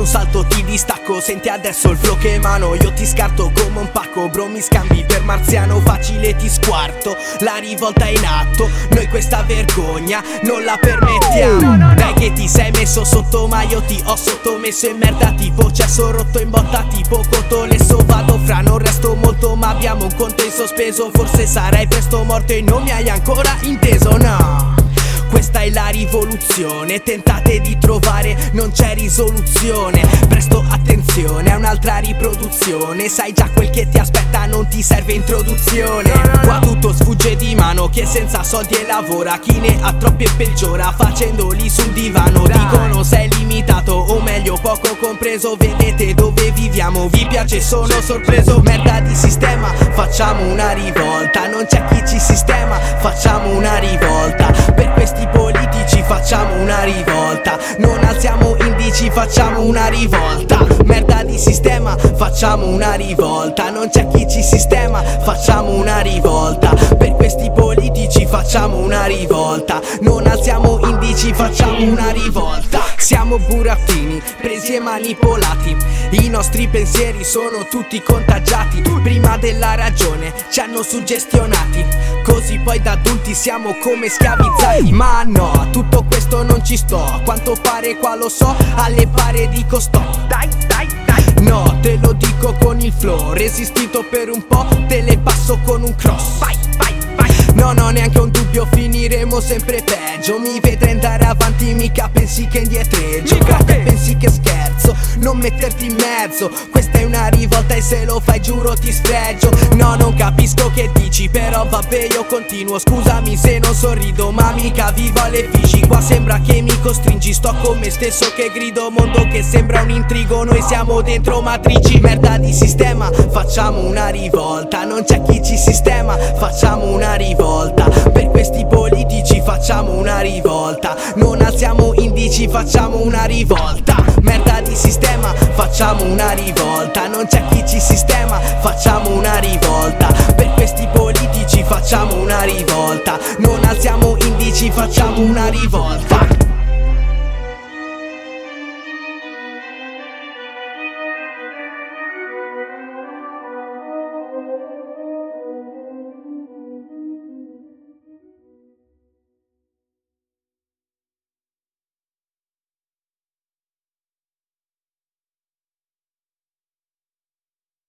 un salto, ti distacco, senti adesso il flow che emano. Io ti scarto come un pacco, bro, mi scambi per marziano, facile ti squarto. La rivolta è in atto, noi questa vergogna non la permettiamo. Dai che ti sei messo sotto, ma io ti ho sottomesso in merda tipo cesso rotto in botta tipo cotolesso. Vado fra, non resto molto, ma abbiamo un conto in sospeso. Forse sarai presto morto e non mi hai ancora inteso, no. Questa è la rivoluzione, tentate di trovare, non c'è risoluzione. Presto attenzione, è un'altra riproduzione. Sai già quel che ti aspetta, non ti serve introduzione. Qua tutto sfugge di mano, chi è senza soldi e lavora, chi ne ha troppi e peggiora facendoli sul divano. Dicono sei limitato, o meglio poco compreso. Vedete dove viviamo, vi piace, sono sorpreso. Merda di sistema, facciamo una rivolta. Non c'è chi ci sistema, facciamo una rivolta. Per questi politici facciamo una rivolta. Non alziamo indici, facciamo una rivolta. Merda di sistema, facciamo una rivolta. Non c'è chi ci sistema, facciamo una rivolta. Per questi politici facciamo una rivolta. Non alziamo indici, facciamo una rivolta. Siamo burattini, presi e manipolati. I nostri pensieri sono tutti contagiati. Prima della ragione ci hanno suggestionati, così poi da adulti siamo come schiavizzati. Ma no, a tutto questo non ci sto, a quanto pare qua lo so, alle pare dico stop. Dai, dai, dai. No, te lo dico con il flow, resistito per un po', te le passo con un cross. Vai, vai, vai. No, no, neanche un dubbio, finiremo sempre peggio. Mi vedrai andare avanti, mica pensi che indietreggio. Grazie, pensi che scherzo, non metterti in mezzo. Questa è una rivolta e se lo fai giuro ti sfregio. No, non capisco che dici, però vabbè io continuo. Scusami se non sorrido, ma mica vivo alle fici. Qua sembra che mi costringi, sto con me stesso che grido. Mondo che sembra un intrigo, noi siamo dentro matrici. Merda di sistema, facciamo una rivolta. Non c'è chi ci sistema, facciamo una rivolta. Per questi politici facciamo una rivolta. Non alziamo indici, facciamo una rivolta. Merda di sistema, facciamo una rivolta. Non c'è chi ci sistema, facciamo una rivolta. Per questi politici facciamo una rivolta. Non alziamo indici, facciamo una rivolta.